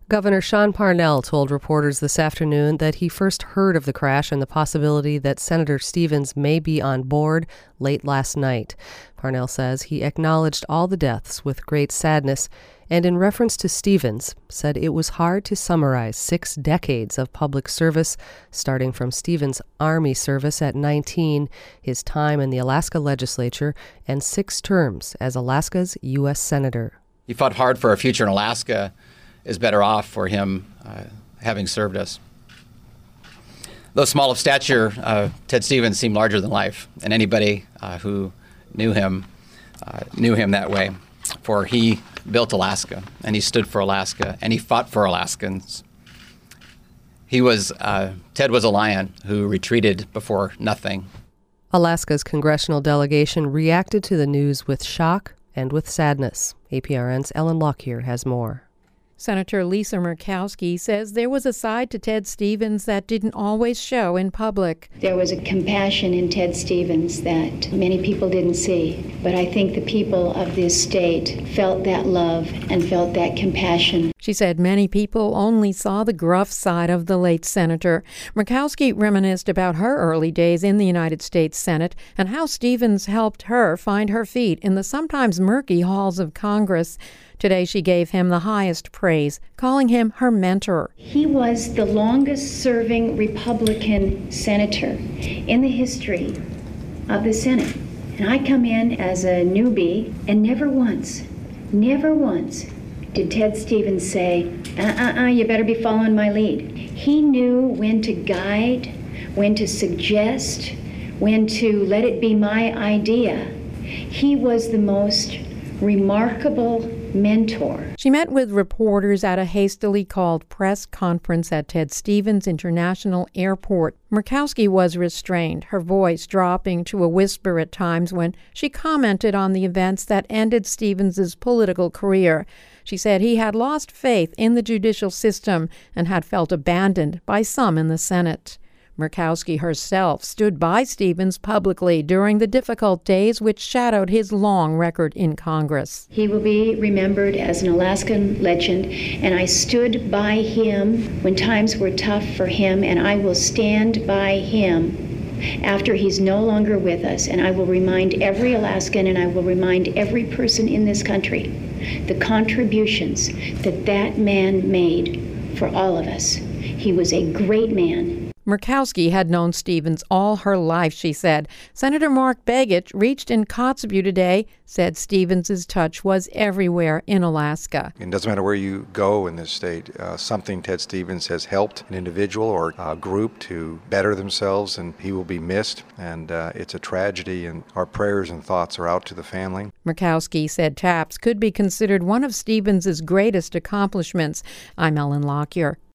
Governor Sean Parnell told reporters this afternoon that he first heard of the crash and the possibility that Senator Stevens may be on board late last night. Parnell says he acknowledged all the deaths with great sadness and, in reference to Stevens, said it was hard to summarize 6 decades of public service, starting from Stevens' Army service at 19, his time in the Alaska legislature, and 6 terms as Alaska's U.S. Senator. He fought hard for our future in Alaska. Is better off for him having served us. Though small of stature, Ted Stevens seemed larger than life, and anybody who knew him that way. For he built Alaska, and he stood for Alaska, and he fought for Alaskans. Ted was a lion who retreated before nothing. Alaska's congressional delegation reacted to the news with shock and with sadness. APRN's Ellen Lockyer has more. Senator Lisa Murkowski says there was a side to Ted Stevens that didn't always show in public. There was a compassion in Ted Stevens that many people didn't see, but I think the people of this state felt that love and felt that compassion. She said many people only saw the gruff side of the late senator. Murkowski reminisced about her early days in the United States Senate and how Stevens helped her find her feet in the sometimes murky halls of Congress. Today she gave him the highest praise, calling him her mentor. He was the longest-serving Republican senator in the history of the Senate. And I come in as a newbie, and never once did Ted Stevens say, you better be following my lead. He knew when to guide, when to suggest, when to let it be my idea. He was the most remarkable mentor. She met with reporters at a hastily called press conference at Ted Stevens International Airport. Murkowski was restrained, her voice dropping to a whisper at times when she commented on the events that ended Stevens' political career. She said he had lost faith in the judicial system and had felt abandoned by some in the Senate. Murkowski herself stood by Stevens publicly during the difficult days which shadowed his long record in Congress. He will be remembered as an Alaskan legend, and I stood by him when times were tough for him, and I will stand by him after he's no longer with us, and I will remind every Alaskan and I will remind every person in this country the contributions that man made for all of us. He was a great man. Murkowski had known Stevens all her life, she said. Senator Mark Begich reached in Kotzebue today, said Stevens' touch was everywhere in Alaska. It doesn't matter where you go in this state. Something Ted Stevens has helped an individual or a group to better themselves, and he will be missed. And it's a tragedy, and our prayers and thoughts are out to the family. Murkowski said TAPS could be considered one of Stevens' greatest accomplishments. I'm Ellen Lockyer.